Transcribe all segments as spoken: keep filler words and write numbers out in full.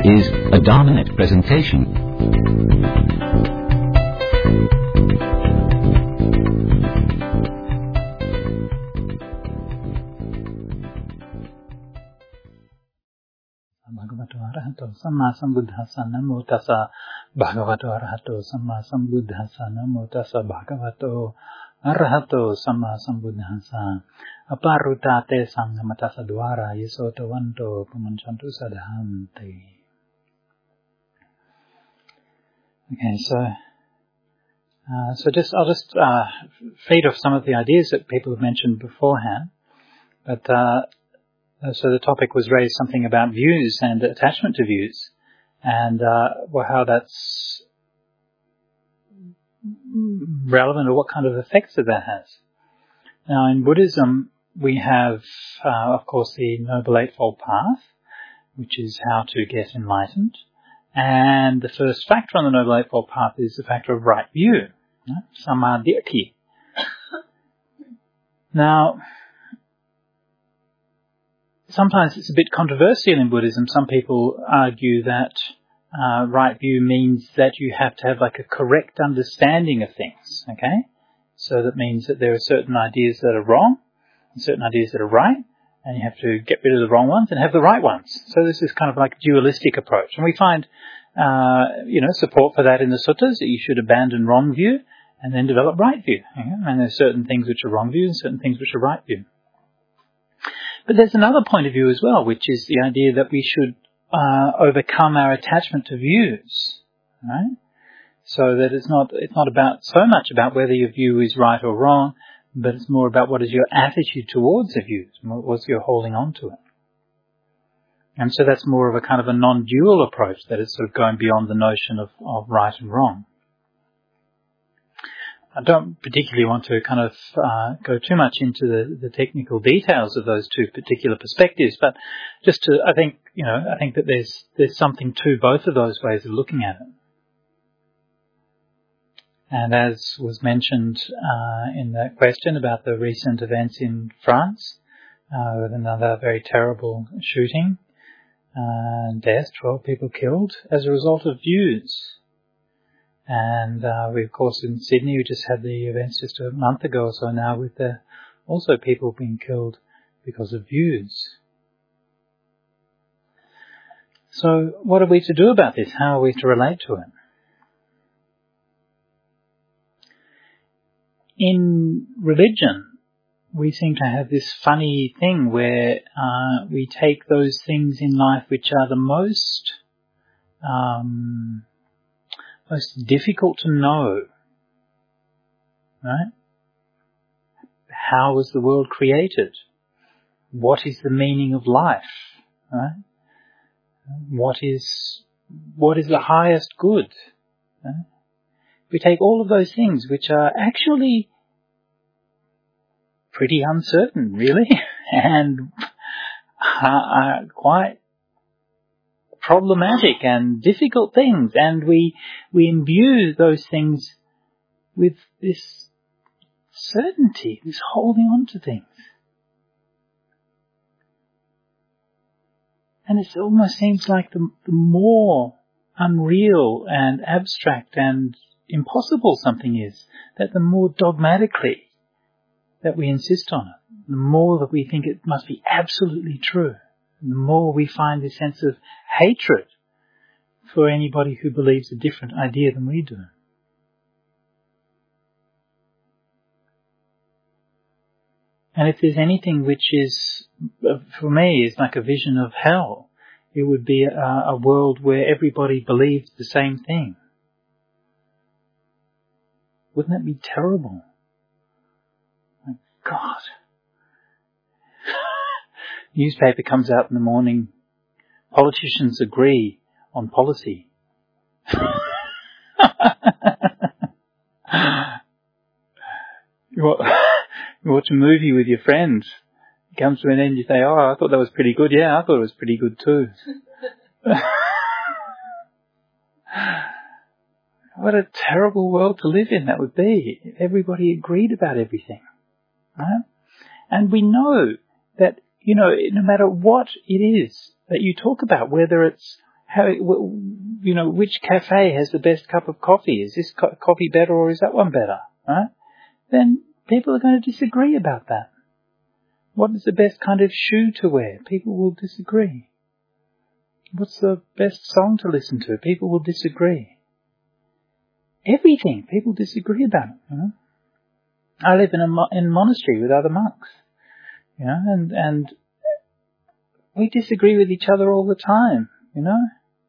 is a Dharmanet presentation. Bhagavato Arahato Samma Sambuddhassa Namo Tassa Bhagavato Arahato Samma Sambuddhassa Namo Tassa Bhagavato Arahato Samma Sambuddhassa Aparutate Sangamatassa Dwara Yesoto Vanto Pumanchantu Sadhanti. Okay, so uh, so just I'll just uh, feed off some of the ideas that people have mentioned beforehand, but uh, so the topic was raised something about views and attachment to views, and uh, well, how that's relevant or what kind of effects that that has. Now, in Buddhism, we have, uh, of course, the Noble Eightfold Path, which is how to get enlightened. And the first factor on the Noble Eightfold Path is the factor of right view, right? Sammaditthi. Now, sometimes it's a bit controversial in Buddhism. Some people argue that uh, right view means that you have to have like a correct understanding of things, okay? So that means that there are certain ideas that are wrong and certain ideas that are right, and you have to get rid of the wrong ones and have the right ones. So this is kind of like a dualistic approach. And we find, uh, you know, support for that in the suttas, that you should abandon wrong view and then develop right view. Okay? And there's certain things which are wrong view and certain things which are right view. But there's another point of view as well, which is the idea that we should uh, overcome our attachment to views, right? So that it's not it's not about so much about whether your view is right or wrong, but it's more about what is your attitude towards the views, what's your holding on to it. And so that's more of a kind of a non-dual approach, that is sort of going beyond the notion of, of right and wrong. I don't particularly want to kind of uh, go too much into the, the technical details of those two particular perspectives, but just to, I think, you know, I think that there's there's something to both of those ways of looking at it. And as was mentioned uh, in that question about the recent events in France, uh, with another very terrible shooting, uh, death, twelve people killed as a result of views. And uh, we, of course, in Sydney, we just had the events just a month ago or so now, with the, also people being killed because of views. So what are we to do about this? How are we to relate to it? In religion, we seem to have this funny thing where uh, we take those things in life which are the most um, most difficult to know, right? How was the world created? What is the meaning of life, right? What is what is the highest good? Right? We take all of those things which are actually pretty uncertain, really, and are quite problematic and difficult things, and we we imbue those things with this certainty, this holding on to things. And it almost seems like the, the more unreal and abstract and impossible something is, that the more dogmatically that we insist on it, the more that we think it must be absolutely true, and the more we find this sense of hatred for anybody who believes a different idea than we do. And if there's anything which is, for me, is like a vision of hell, it would be a, a world where everybody believes the same thing. Wouldn't that be terrible? My God. Newspaper comes out in the morning, politicians agree on policy. you, watch, you watch a movie with your friends, it comes to an end, you say, oh, I thought that was pretty good. Yeah, I thought it was pretty good too. What a terrible world to live in that would be, if everybody agreed about everything, right? And we know that, you know, no matter what it is that you talk about, whether it's how, you know, which cafe has the best cup of coffee? Is this co- coffee better or is that one better? Right? Then people are going to disagree about that. What is the best kind of shoe to wear? People will disagree. What's the best song to listen to? People will disagree. Everything, people disagree about it. You know? I live in a mo- in a monastery with other monks, you know, and and we disagree with each other all the time, you know.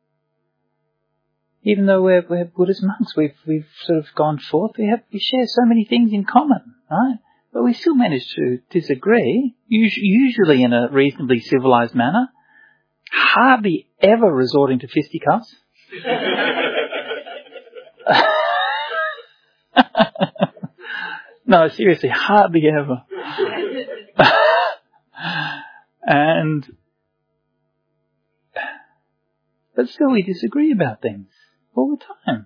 Even though we're we're Buddhist monks, we've we've sort of gone forth. We have we share so many things in common, right? But we still manage to disagree, usually in a reasonably civilized manner. Hardly ever resorting to fisticuffs. No, seriously, hardly ever. And, but still we disagree about things all the time.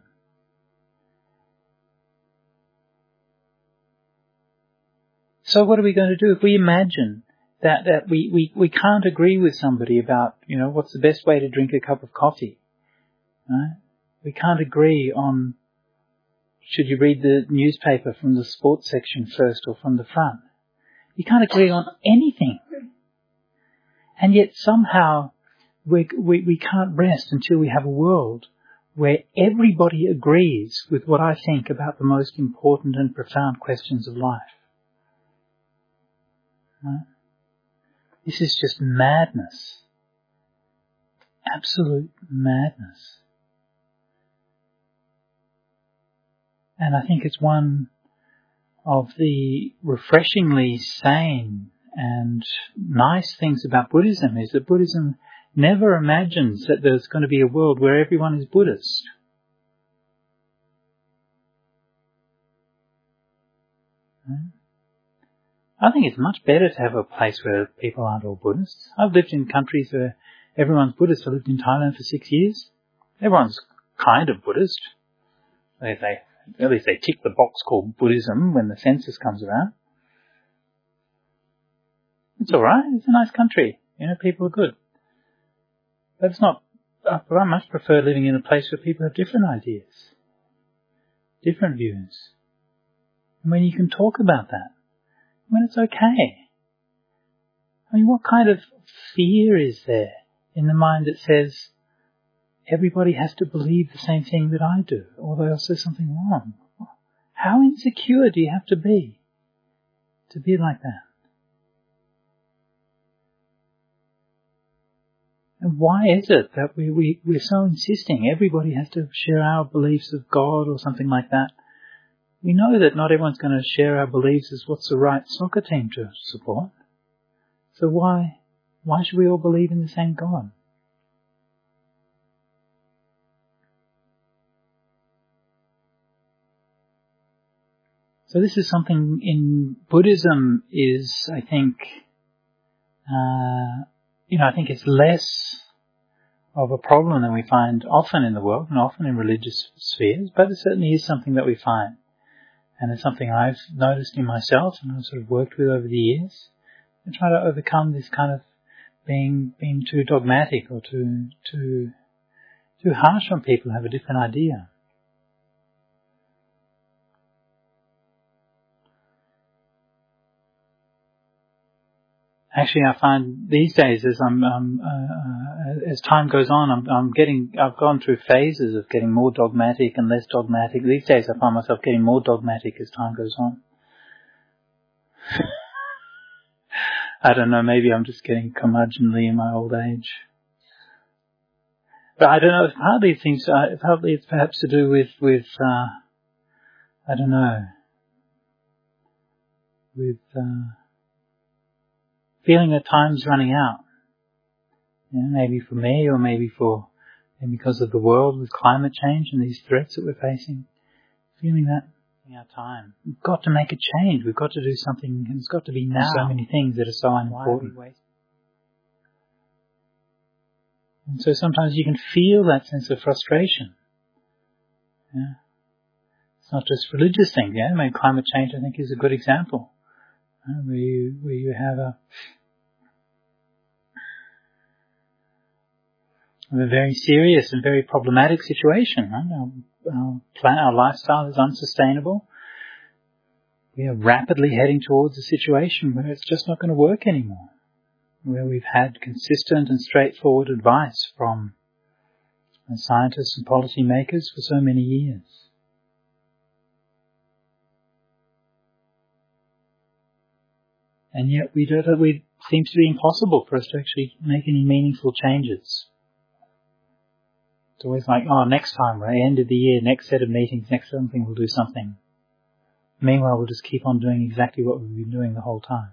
So what are we going to do if we imagine that, that we, we, we can't agree with somebody about, you know, what's the best way to drink a cup of coffee? Right? We can't agree on, should you read the newspaper from the sports section first or from the front? You can't agree on anything. And yet somehow we, we, we can't rest until we have a world where everybody agrees with what I think about the most important and profound questions of life. Right? This is just madness. Absolute madness. And I think it's one of the refreshingly sane and nice things about Buddhism is that Buddhism never imagines that there's going to be a world where everyone is Buddhist. Right? I think it's much better to have a place where people aren't all Buddhists. I've lived in countries where everyone's Buddhist. I lived in Thailand for six years. Everyone's kind of Buddhist. They, they, at least they tick the box called Buddhism when the census comes around. It's alright. It's a nice country. You know, people are good. But it's not, I much prefer living in a place where people have different ideas, different views. And when you can talk about that, when it's okay. I mean, what kind of fear is there in the mind that says everybody has to believe the same thing that I do, or else there's something wrong? How insecure do you have to be to be like that? And why is it that we, we, we're so insisting everybody has to share our beliefs of God or something like that? We know that not everyone's going to share our beliefs as what's the right soccer team to support. So why, why should we all believe in the same God? So this is something in Buddhism is, I think, uh, you know, I think it's less of a problem than we find often in the world and often in religious spheres, but it certainly is something that we find. And it's something I've noticed in myself and I've sort of worked with over the years. I try to overcome this kind of being being too dogmatic or too too too harsh on people who have a different idea. Actually, I find these days, as I'm, um, uh, as time goes on, I'm, I'm getting, I've gone through phases of getting more dogmatic and less dogmatic. These days, I find myself getting more dogmatic as time goes on. I don't know, maybe I'm just getting curmudgeonly in my old age. But I don't know, partly it seems, uh, partly it's perhaps to do with, with, uh, I don't know, with, uh, feeling that time's running out. You know, maybe for me or maybe for, maybe because of the world with climate change and these threats that we're facing. Feeling that in our time. We've got to make a change. We've got to do something, and it's got to be now. So many things that are so important. And so sometimes you can feel that sense of frustration. Yeah. It's not just religious things, yeah. I mean, climate change, I think, is a good example. Uh, where you, where you have a, a very serious and very problematic situation. Right? Our, our, plan, our lifestyle is unsustainable. We are rapidly heading towards a situation where it's just not going to work anymore, where we've had consistent and straightforward advice from scientists and policy makers for so many years. And yet we don't, it seems to be impossible for us to actually make any meaningful changes. It's always like, oh, next time, right, end of the year, next set of meetings, next something, we'll do something. Meanwhile, we'll just keep on doing exactly what we've been doing the whole time.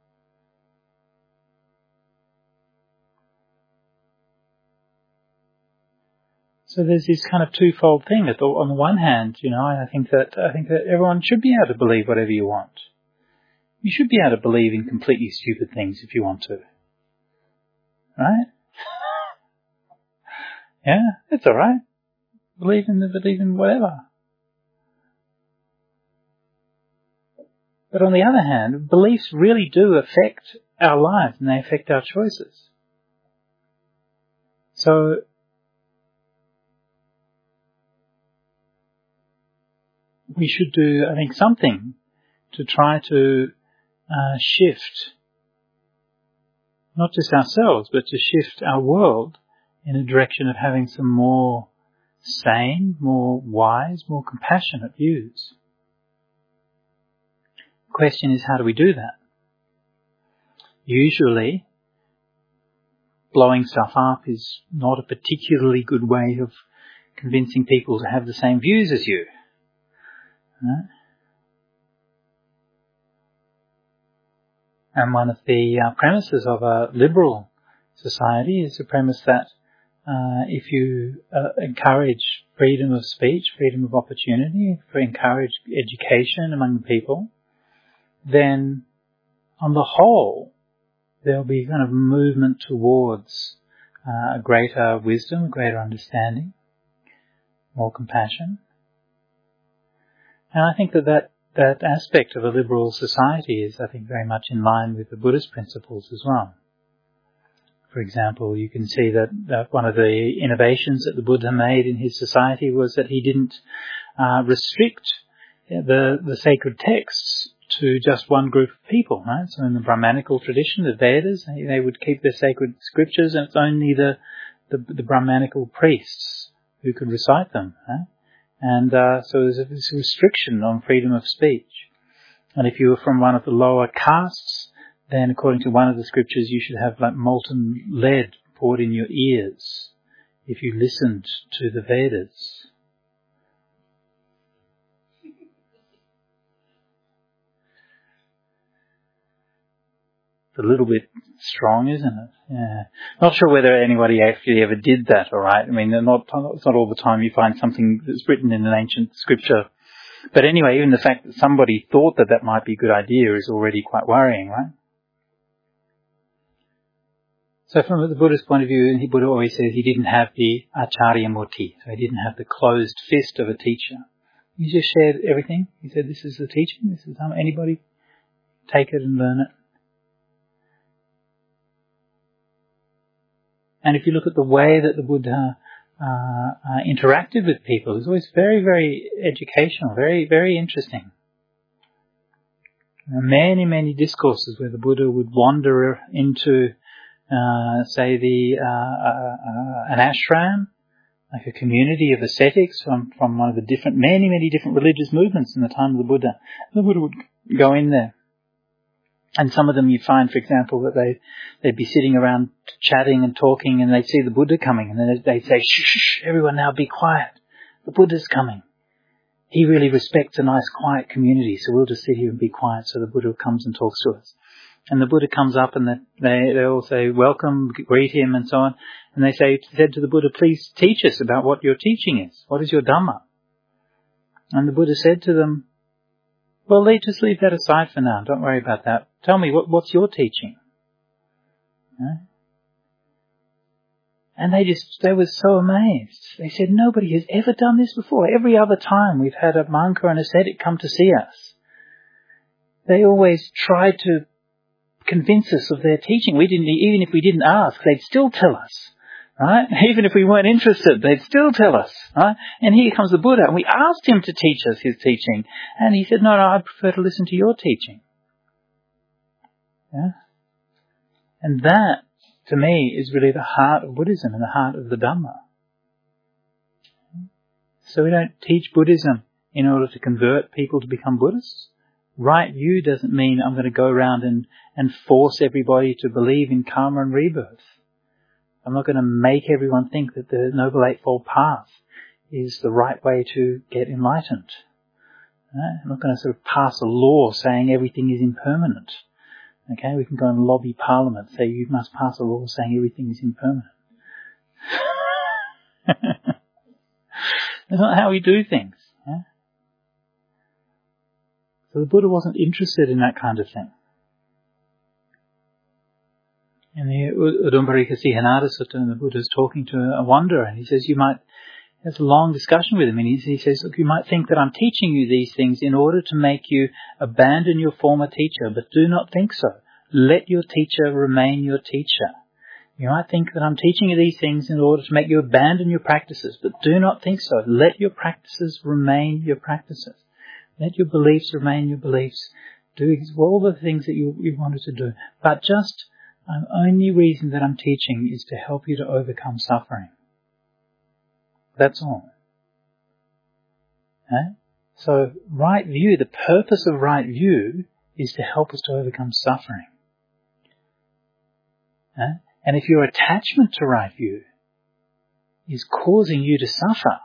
So there's this kind of twofold thing. That on the one hand, you know, I think that I think that everyone should be able to believe whatever you want. You should be able to believe in completely stupid things if you want to, right? Yeah, it's all right. Believe in believe in whatever. But on the other hand, beliefs really do affect our lives and they affect our choices. So we should do, I think, something to try to uh, shift, not just ourselves, but to shift our world in a direction of having some more sane, more wise, more compassionate views. The question is, how do we do that? Usually, blowing stuff up is not a particularly good way of convincing people to have the same views as you. Right? And one of the uh, premises of a liberal society is the premise that uh, if you uh, encourage freedom of speech, freedom of opportunity, if you encourage education among the people, then on the whole, there'll be kind of movement towards uh, a greater wisdom, a greater understanding, more compassion. And I think that, that that aspect of a liberal society is, I think, very much in line with the Buddhist principles as well. For example, you can see that, that one of the innovations that the Buddha made in his society was that he didn't uh, restrict the, the sacred texts to just one group of people, right? So in the Brahmanical tradition, the Vedas, they, they would keep their sacred scriptures, and it's only the, the, the Brahmanical priests who could recite them, right? And uh, so there's a, this restriction on freedom of speech. And if you were from one of the lower castes, then according to one of the scriptures, you should have like molten lead poured in your ears if you listened to the Vedas. It's a little bit strong, isn't it? Yeah. Not sure whether anybody actually ever did that, all right? I mean, not, it's not all the time you find something that's written in an ancient scripture. But anyway, even the fact that somebody thought that that might be a good idea is already quite worrying, right? So from the Buddhist point of view, the Buddha always says he didn't have the acharya murti, so he didn't have the closed fist of a teacher. He just shared everything. He said, this is the teaching, this is how anybody take it and learn it. And if you look at the way that the Buddha uh, uh, interacted with people, it was always very, very educational, very, very interesting. There are many, many discourses where the Buddha would wander into, uh, say, the uh, uh, uh, an ashram, like a community of ascetics from, from one of the different, many, many different religious movements in the time of the Buddha. The Buddha would go in there. And some of them you find, for example, that they, they'd be sitting around chatting and talking, and they'd see the Buddha coming, and then they'd say, shh, shh, everyone now be quiet. The Buddha's coming. He really respects a nice quiet community, so we'll just sit here and be quiet so the Buddha comes and talks to us. And the Buddha comes up and they, they all say, welcome, greet him, and so on. And they say, said to the Buddha, please teach us about what your teaching is. What is your Dhamma? And the Buddha said to them, well, they just leave that aside for now. Don't worry about that. Tell me, what, what's your teaching? Huh? And they just, they were so amazed. They said, nobody has ever done this before. Every other time we've had a monk or an ascetic come to see us, they always tried to convince us of their teaching. We didn't, even if we didn't ask, they'd still tell us Right? Even if we weren't interested, they'd still tell us. Right? And here comes the Buddha, and we asked him to teach us his teaching. And he said, no, no, I prefer to listen to your teaching. Yeah? And that, to me, is really the heart of Buddhism and the heart of the Dhamma. So we don't teach Buddhism in order to convert people to become Buddhists. Right view doesn't mean I'm going to go around and, and force everybody to believe in karma and rebirth. I'm not going to make everyone think that the Noble Eightfold Path is the right way to get enlightened. Right? I'm not going to sort of pass a law saying everything is impermanent. Okay, we can go and lobby Parliament, say you must pass a law saying everything is impermanent. That's not how we do things. Yeah? So the Buddha wasn't interested in that kind of thing. In the Udambarika Sihanada Sutta, the Buddha is talking to a wanderer, and he says, you might, there's a long discussion with him, and he, he says, look, you might think that I'm teaching you these things in order to make you abandon your former teacher, but do not think so. Let your teacher remain your teacher. You might think that I'm teaching you these things in order to make you abandon your practices, but do not think so. Let your practices remain your practices. Let your beliefs remain your beliefs. Do all the things that you, you wanted to do. But just the only reason that I'm teaching is to help you to overcome suffering. That's all. Okay? So right view, the purpose of right view is to help us to overcome suffering. Okay? And if your attachment to right view is causing you to suffer,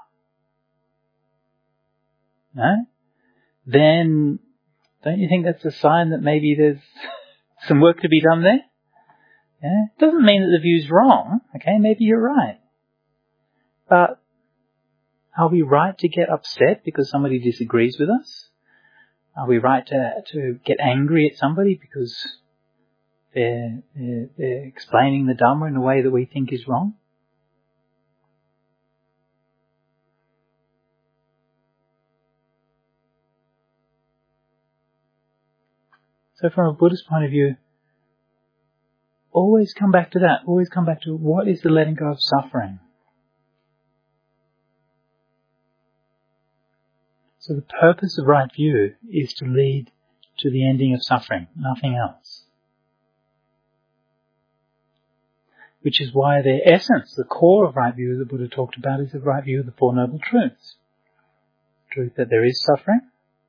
no? Then don't you think that's a sign that maybe there's some work to be done there? Yeah? It doesn't mean that the view's wrong, okay? Maybe you're right. But are we right to get upset because somebody disagrees with us? Are we right to, to get angry at somebody because They're, they're, they're explaining the Dhamma in a way that we think is wrong? So from a Buddhist point of view, always come back to that. Always come back to what is the letting go of suffering. So the purpose of right view is to lead to the ending of suffering, nothing else. Which is why their essence, the core of right view that Buddha talked about, is the right view of the Four Noble Truths. Truth that there is suffering.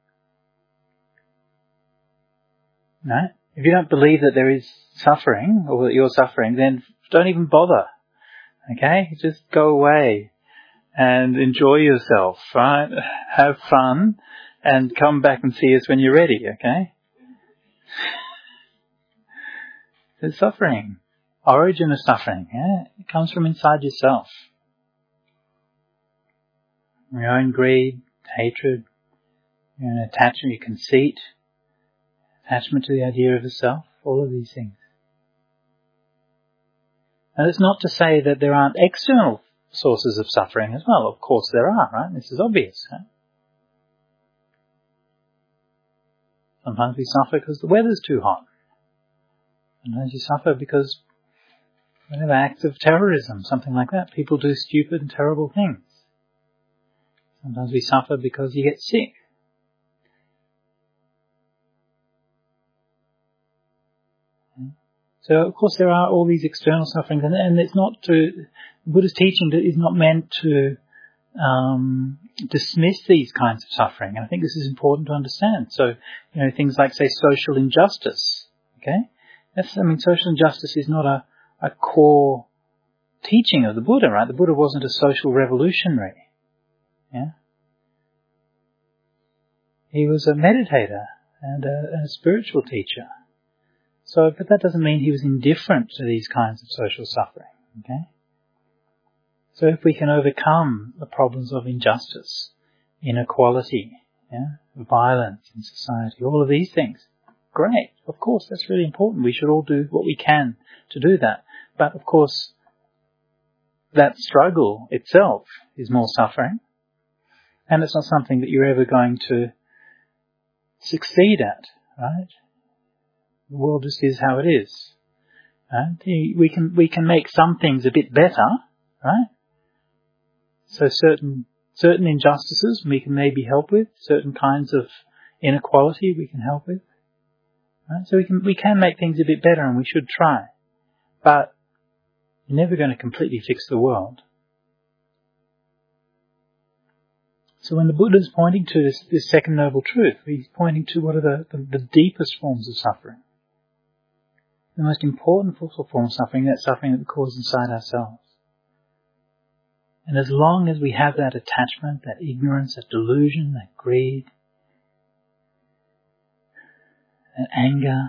No? If you don't believe that there is suffering, or that you're suffering, then don't even bother. Okay? Just go away and enjoy yourself, right? Have fun and come back and see us when you're ready, okay? There's suffering. Origin of suffering, yeah? It comes from inside yourself. Your own greed, hatred, your own attachment, your conceit, attachment to the idea of the self, all of these things. And it's not to say that there aren't external sources of suffering as well. Of course there are, right? This is obvious. Right? Sometimes we suffer because the weather's too hot. Sometimes you suffer because whatever, acts of terrorism, something like that. People do stupid and terrible things. Sometimes we suffer because you get sick. So, of course, there are all these external sufferings, and, and it's not to, Buddha's teaching is not meant to um, dismiss these kinds of suffering, and I think this is important to understand. So, you know, things like, say, social injustice, okay? That's, I mean, social injustice is not a, a core teaching of the Buddha, right? The Buddha wasn't a social revolutionary, yeah? He was a meditator and a, and a spiritual teacher. So, but that doesn't mean he was indifferent to these kinds of social suffering, okay? So if we can overcome the problems of injustice, inequality, yeah, violence in society, all of these things, great. Of course, that's really important. We should all do what we can to do that. But of course, that struggle itself is more suffering, and it's not something that you're ever going to succeed at, right? The world just is how it is. Right? We can we can make some things a bit better, right? So certain certain injustices we can maybe help with, certain kinds of inequality we can help with. Right? So we can we can make things a bit better, and we should try. But you're never going to completely fix the world. So when the Buddha is pointing to this, this second noble truth, he's pointing to what are the, the, the deepest forms of suffering. The most important form of suffering, that suffering that we cause inside ourselves. And as long as we have that attachment, that ignorance, that delusion, that greed, that anger,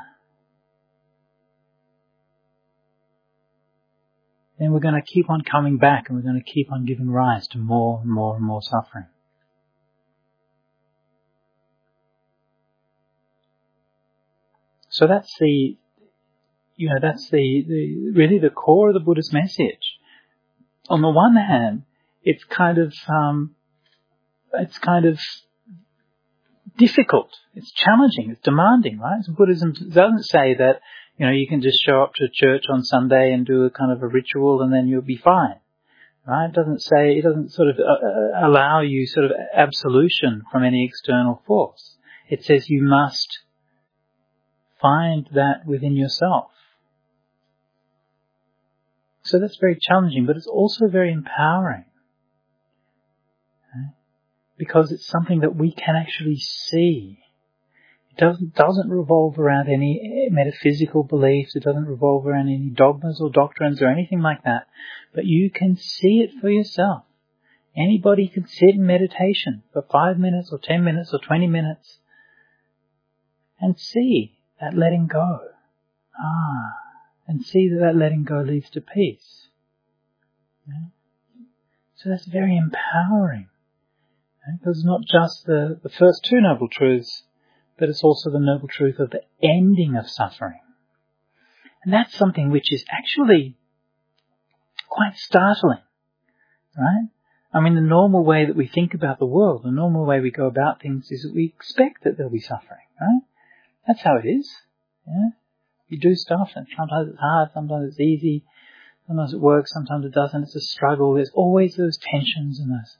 then we're going to keep on coming back, and we're going to keep on giving rise to more and more and more suffering. So that's the, you know, that's the, the really the core of the Buddha's message. On the one hand, it's kind of, um, it's kind of difficult. It's challenging. It's demanding, right? So Buddhism doesn't say that, you know, you can just show up to church on Sunday and do a kind of a ritual and then you'll be fine, right? It doesn't say, it doesn't sort of uh, allow you sort of absolution from any external force. It says you must find that within yourself. So that's very challenging, but it's also very empowering. Okay? Because it's something that we can actually see. It doesn't, doesn't revolve around any metaphysical beliefs, it doesn't revolve around any dogmas or doctrines or anything like that. But you can see it for yourself. Anybody can sit in meditation for five minutes or ten minutes or twenty minutes and see that letting go. Ah, and see that that letting go leads to peace. Yeah? So that's very empowering. Yeah? Because it's not just the, the first two noble truths, but it's also the noble truth of the ending of suffering. And that's something which is actually quite startling, right? I mean, the normal way that we think about the world, the normal way we go about things is that we expect that there'll be suffering, right? That's how it is. Yeah? You do stuff, and sometimes it's hard, sometimes it's easy, sometimes it works, sometimes it doesn't. It's a struggle. There's always those tensions and those.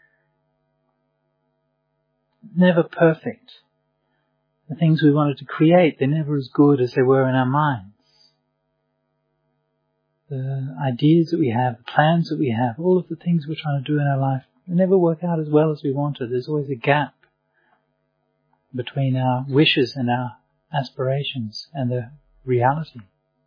Never perfect. The things we wanted to create, they're never as good as they were in our minds. The ideas that we have, the plans that we have, all of the things we're trying to do in our life, they never work out as well as we wanted. There's always a gap between our wishes and our aspirations and the reality.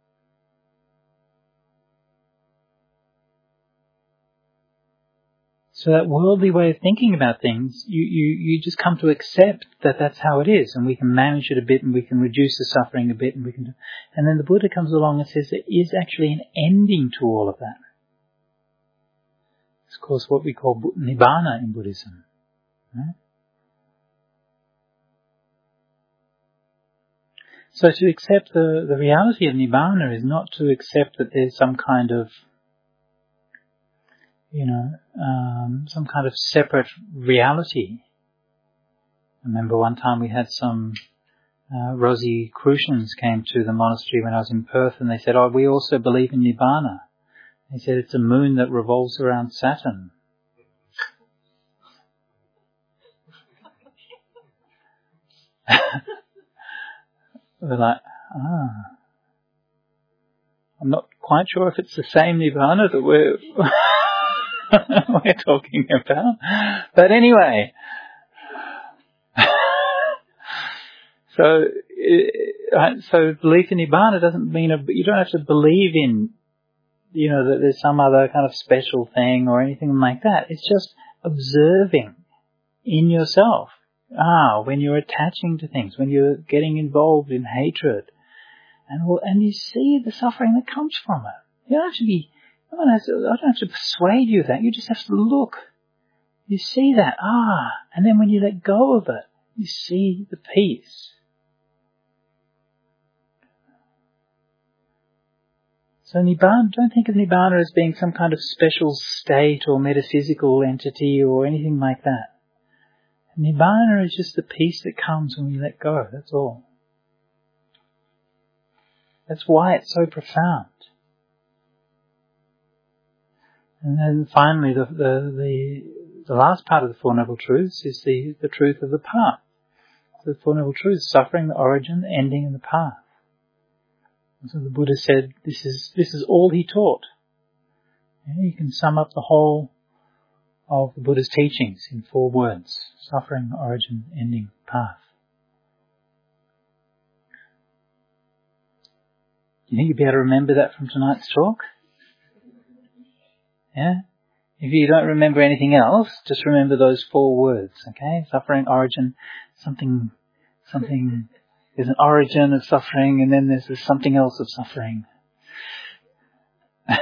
So that worldly way of thinking about things, you, you, you just come to accept that that's how it is, and we can manage it a bit, and we can reduce the suffering a bit, and we can do, and then the Buddha comes along and says there is actually an ending to all of that. It's of course what we call Nibbana in Buddhism. Right? So to accept the, the reality of Nibbana is not to accept that there's some kind of, you know, um, some kind of separate reality. I remember one time we had some uh, Rosicrucians came to the monastery when I was in Perth, and they said, oh, we also believe in Nibbana. They said it's a moon that revolves around Saturn. We're like, ah, I'm not quite sure if it's the same Nibbana that we're we're talking about. But anyway, so right, so belief in Nibbana doesn't mean a, you don't have to believe in, you know, that there's some other kind of special thing or anything like that. It's just observing in yourself. Ah, when you're attaching to things, when you're getting involved in hatred, and and you see the suffering that comes from it. You don't have to be, I don't have to, I don't have to persuade you of that. You just have to look. You see that, ah, and then when you let go of it, you see the peace. So Nibbana, don't think of Nibbana as being some kind of special state or metaphysical entity or anything like that. Nibbana is just the peace that comes when we let go, that's all. That's why it's so profound. And then finally, the, the, the, the last part of the Four Noble Truths is the, the truth of the path. So the Four Noble Truths, suffering, the origin, the ending, and the path. And so the Buddha said this is, this is all he taught. Yeah, you can sum up the whole of the Buddha's teachings in four words: suffering, origin, ending, path. Do you think you'd be able to remember that from tonight's talk? Yeah? If you don't remember anything else, just remember those four words, okay? Suffering, origin, something, something, there's an origin of suffering, and then there's something else of suffering. uh,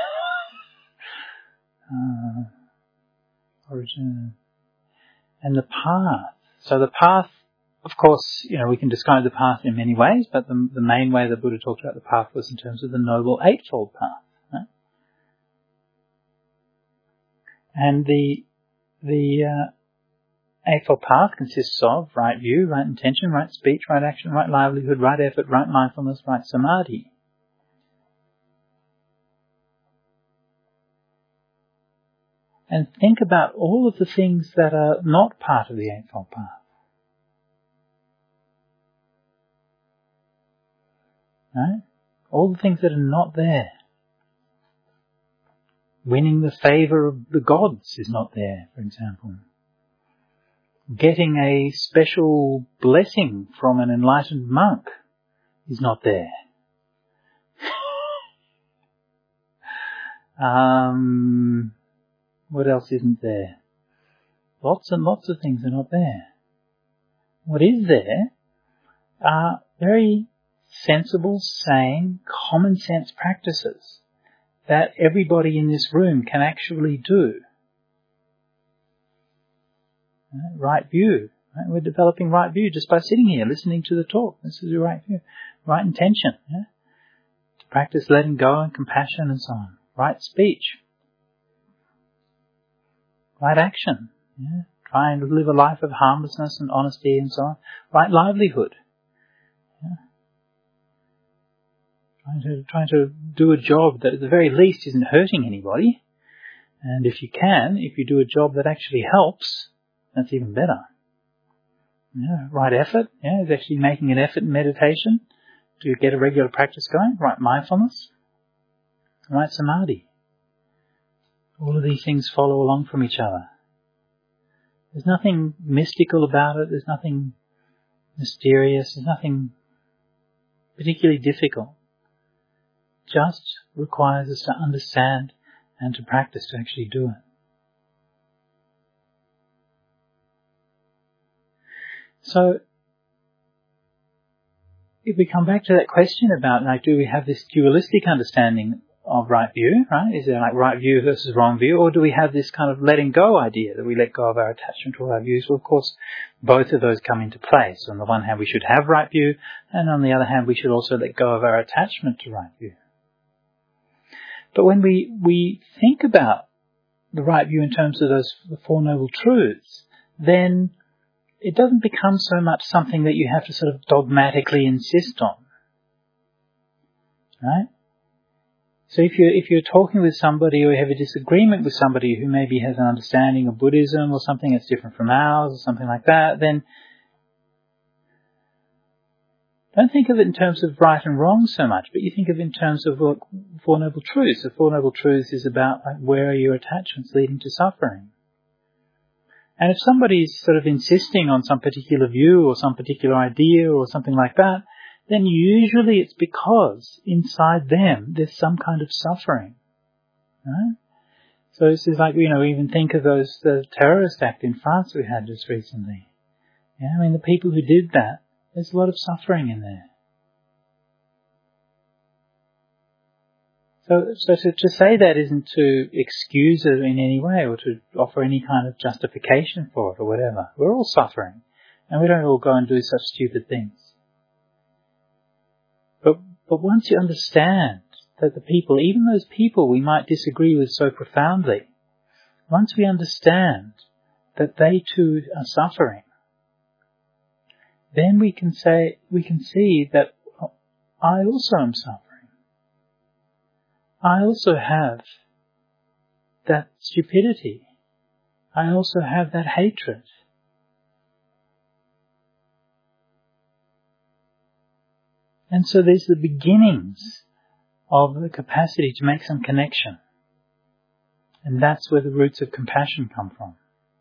origin. And the path. So the path, of course, you know, we can describe the path in many ways, but the, the main way the Buddha talked about the path was in terms of the Noble Eightfold Path. Right? And the the uh, Eightfold Path consists of right view, right intention, right speech, right action, right livelihood, right effort, right mindfulness, right samadhi. And think about all of the things that are not part of the Eightfold Path. Right? All the things that are not there. Winning the favour of the gods is not there, for example. Getting a special blessing from an enlightened monk is not there. um, what else isn't there? Lots and lots of things are not there. What is there are very sensible, sane, common sense practices that everybody in this room can actually do. Right view. Right? We're developing right view just by sitting here, listening to the talk. This is your right view. Right intention. Yeah? To practice letting go and compassion and so on. Right speech. Right action. Yeah? Trying to live a life of harmlessness and honesty and so on. Right livelihood. Yeah? Trying to, trying to do a job that at the very least isn't hurting anybody. And if you can, if you do a job that actually helps, that's even better. Yeah, right effort, yeah, is actually making an effort in meditation to get a regular practice going. Right mindfulness, right samadhi. All of these things follow along from each other. There's nothing mystical about it, there's nothing mysterious, there's nothing particularly difficult. Just requires us to understand and to practice to actually do it. So, if we come back to that question about, like, do we have this dualistic understanding of right view, right? Is there like right view versus wrong view? Or do we have this kind of letting go idea that we let go of our attachment to all our views? Well, of course, both of those come into play. So on the one hand, we should have right view, and on the other hand, we should also let go of our attachment to right view. But when we, we think about the right view in terms of those the Four Noble Truths, then it doesn't become so much something that you have to sort of dogmatically insist on. Right? So if you're, if you're talking with somebody or you have a disagreement with somebody who maybe has an understanding of Buddhism or something that's different from ours or something like that, then don't think of it in terms of right and wrong so much, but you think of it in terms of what Four Noble Truths. The Four Noble Truths is about, like, where are your attachments leading to suffering? And if somebody's sort of insisting on some particular view or some particular idea or something like that, then usually it's because inside them there's some kind of suffering. Right? So this is like, you know, even think of those, the terrorist act in France we had just recently. Yeah, I mean, the people who did that, there's a lot of suffering in there. So, so to, to say that isn't to excuse it in any way or to offer any kind of justification for it or whatever. We're all suffering, and we don't all go and do such stupid things. But, but once you understand that the people, even those people we might disagree with so profoundly, once we understand that they too are suffering, then we can say, we can see that I also am suffering. I also have that stupidity. I also have that hatred. And so these are the beginnings of the capacity to make some connection. And that's where the roots of compassion come from.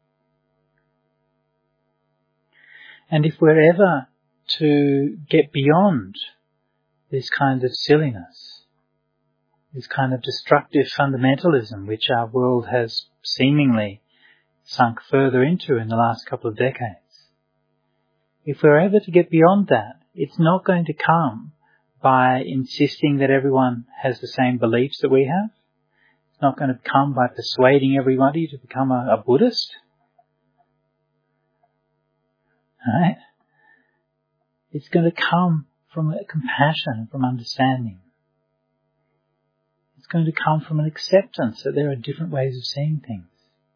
And if we're ever to get beyond this kind of silliness, this kind of destructive fundamentalism which our world has seemingly sunk further into in the last couple of decades, if we're ever to get beyond that, it's not going to come by insisting that everyone has the same beliefs that we have. It's not going to come by persuading everybody to become a, a Buddhist. Right? It's going to come from a compassion, from understanding. It's going to come from an acceptance that there are different ways of seeing things.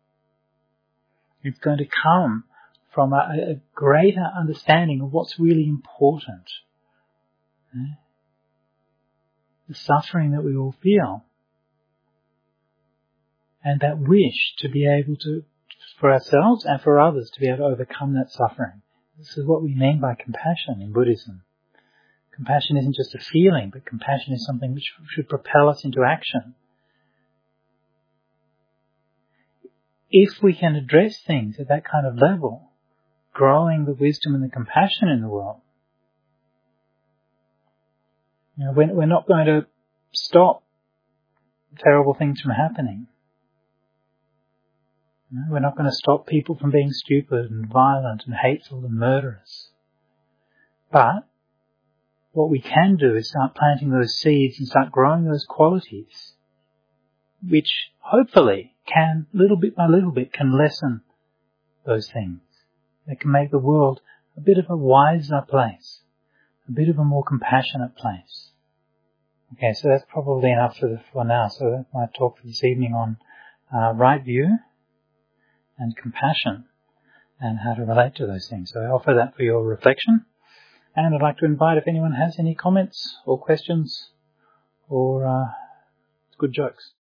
It's going to come from a, a greater understanding of what's really important. Right? The suffering that we all feel. And that wish to be able to, for ourselves and for others, to be able to overcome that suffering. This is what we mean by compassion in Buddhism. Compassion isn't just a feeling, but compassion is something which should propel us into action. If we can address things at that kind of level, growing the wisdom and the compassion in the world, you know, we're, we're not going to stop terrible things from happening. You know, we're not going to stop people from being stupid and violent and hateful and murderous. But what we can do is start planting those seeds and start growing those qualities, which hopefully can, little bit by little bit, can lessen those things. They can make the world a bit of a wiser place, a bit of a more compassionate place. Okay, so that's probably enough for, the, for now. So that's my talk for this evening on uh, right view and compassion and how to relate to those things. So I offer that for your reflection. And I'd like to invite if anyone has any comments or questions or uh, good jokes.